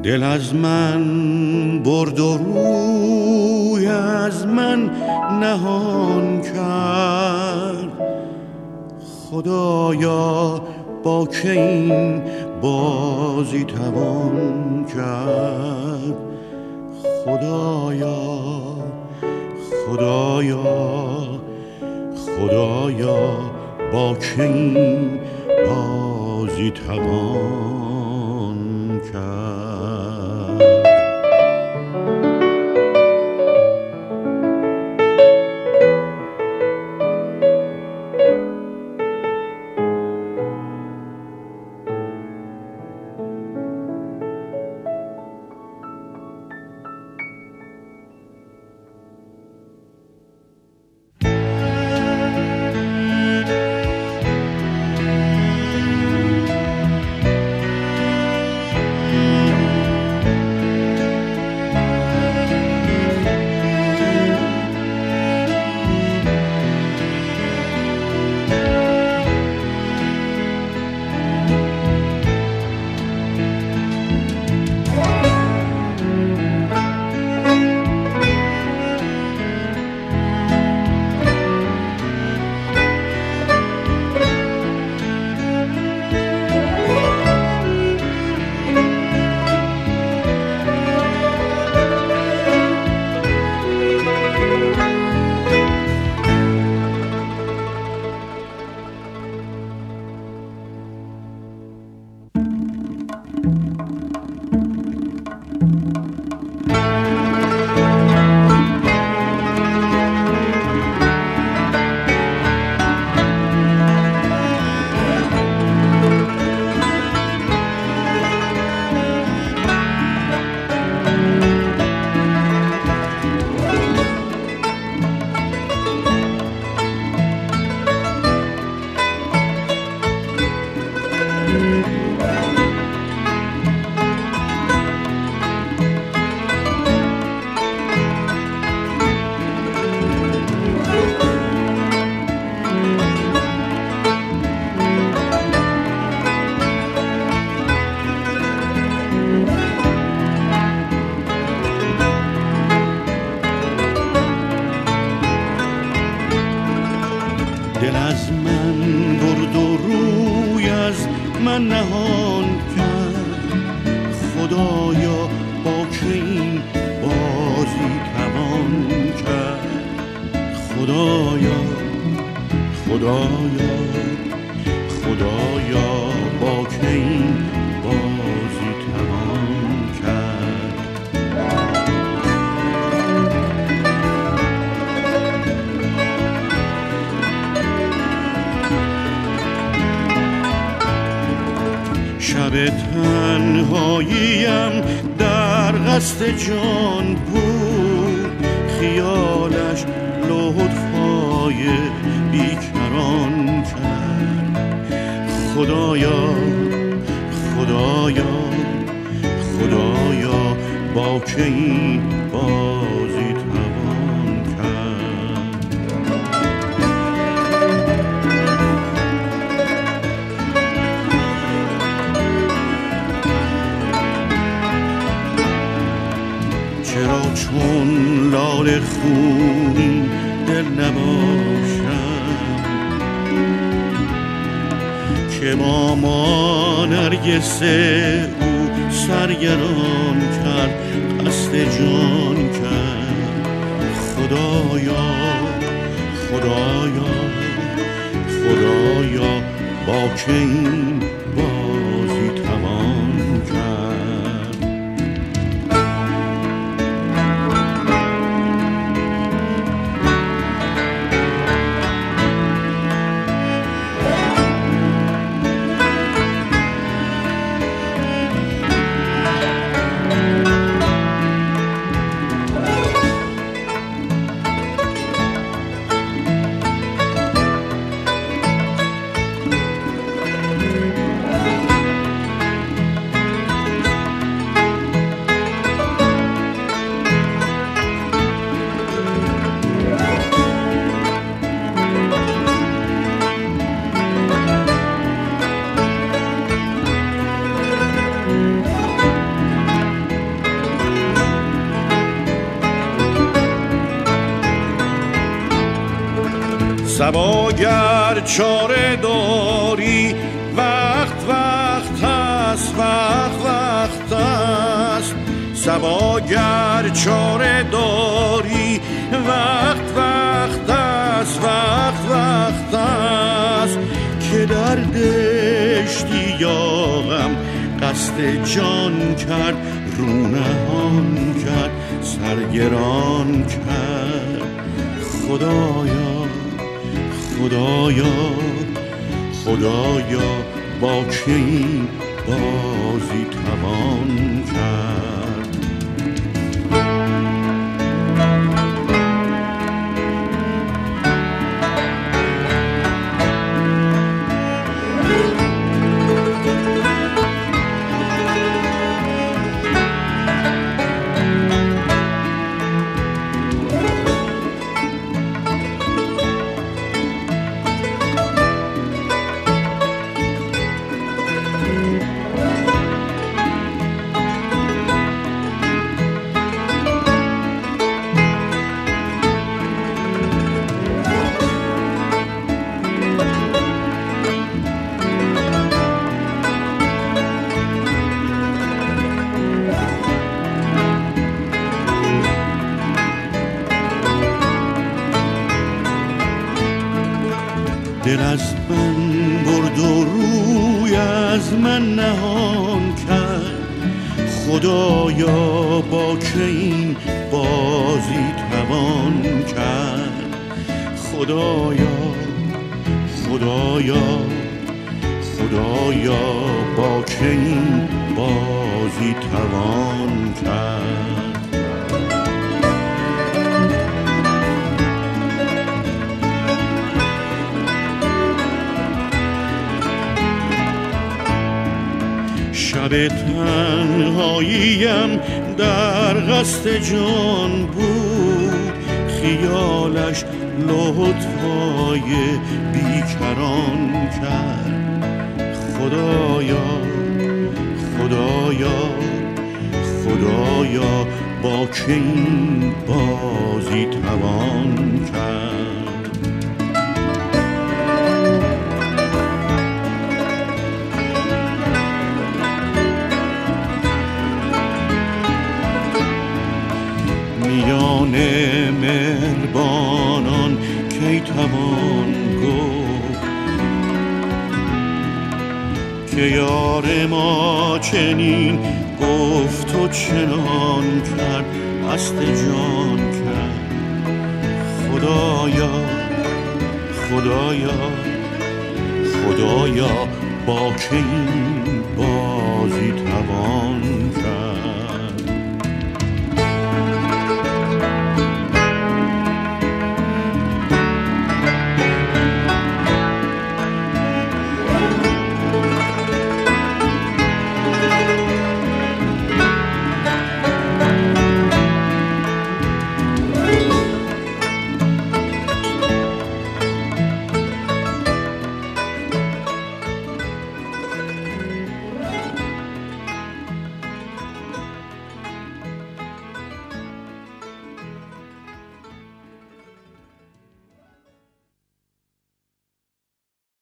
دل از من برد و روی از من نهان کرد. خدایا با که این بازی توان کرد. خدایا خدایا خدایا با که این بازی توان کرد. دل از من برد و روی از من نهان کرد. خدایا با که این بازی توان کرد. خدایا خدایا خدایا با که این بازی توان کرد. شب تنهاییم در قصد جان بود. خیالش لطفای بیکران کرد. خدایا خدایا خدایا با که این بازی توان کرد. چرا چون لاله خونین دل نباشم که با نرگس او سرگران کرد. قصد جان کرد. خدایا خدایا خدایا با که این بازی توان کرد. صباگر چاره داری وقت است، وقت است. صباگر چاره داری وقت است، وقت است. که در دشتی یاغم قصد جان کرد، رو نهان کرد، سرگران کرد. خدایا با که این بازی توان کرد. دل از من برد و روی از من نهان کرد. خدایا با که این بازی توان کرد. خدایا با که این بازی توان کرد. شب تنهاییم در قصد جان بود، خیالش لطفای بیکران کرد. خدایا با که این بازی توان کرد. میان مهربانان کی توان گفت که یار ما چنین گفت و چنان کرد، قصد جان کرد. خدایا با که این بازی توان کرد.